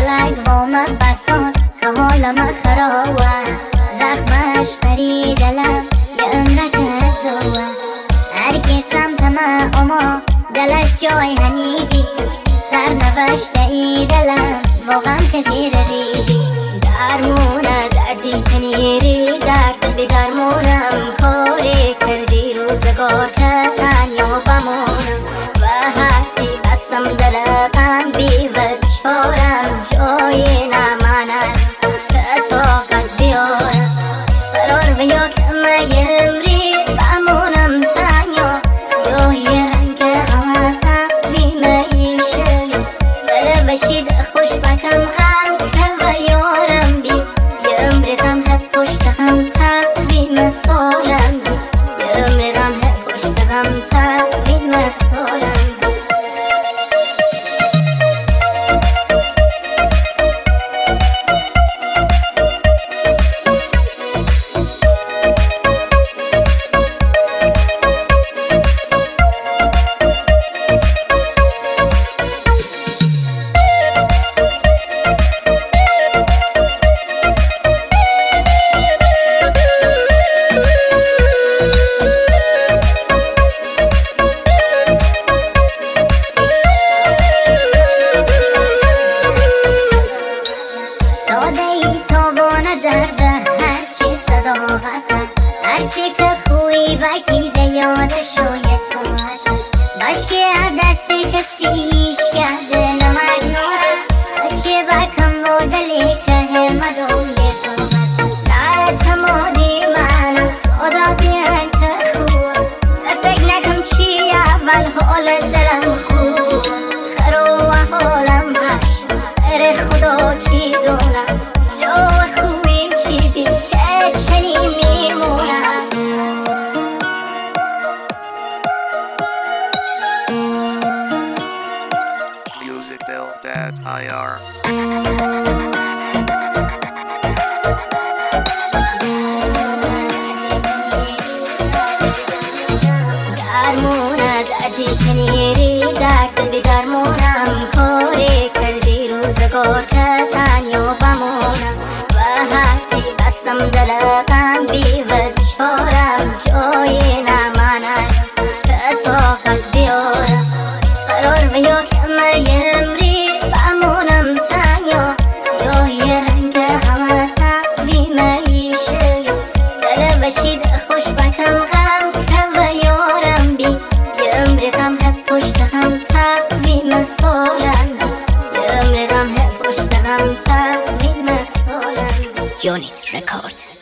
فلک وام بساز که حالم خرابه زخمش خریدلم یه عمرک زوه هرکی سمتمه اما دلش جای هنیبی سرنوشته ای دلم واقعا کسی ردیدی درمونه دردی کنیری درد به درمونم کاری کردی روزگار که تنیا بمونم و حرفی بستم دلقم بی و بشارم جایی نمانم که طاقت بیارم قرار بیا که میمری بمونم تنیا سیاهی رنگ همه تقویم ایشه دل بشید خوش بکم غم که و یارم بی یه عمری غم هد پشت غم تقویم سالم بی یه عمری غم هد پشت غم تقویم سالم بی هرچی که خوی بکیده یادشو یه ساعت باش که دست کسیش کرده نمک نورم هرچی بکم و دلی که همدون بفاقت نه تمادی منم سادا بیان که خوب فکر نکم چی اول حال دلم خوب خرو و حالم هش اره خدا کی دونم جو خوبیم چی بی که چنی میمونم IR درمونه دردی کنیری درد به درمونم کاری کردی روزگار که تنیا بمونم و حرفی بستم دلقم بی و بشارم جایی نمانم که طاقت بیارم قرار بیا که میمری بمونم تنیا سیاهی رنگ همه تقویم ایشه دل بشید خوش بکم غم که و یارم بی یه عمری غم هد پشت غم تقویم سالم بی یه عمری غم هد پشت غم تقویم سالم بی Unit Record